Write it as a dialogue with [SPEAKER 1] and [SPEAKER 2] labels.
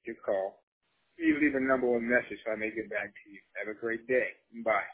[SPEAKER 1] your call. Please leave a number or message so I may get back to you. Have a great day. Bye.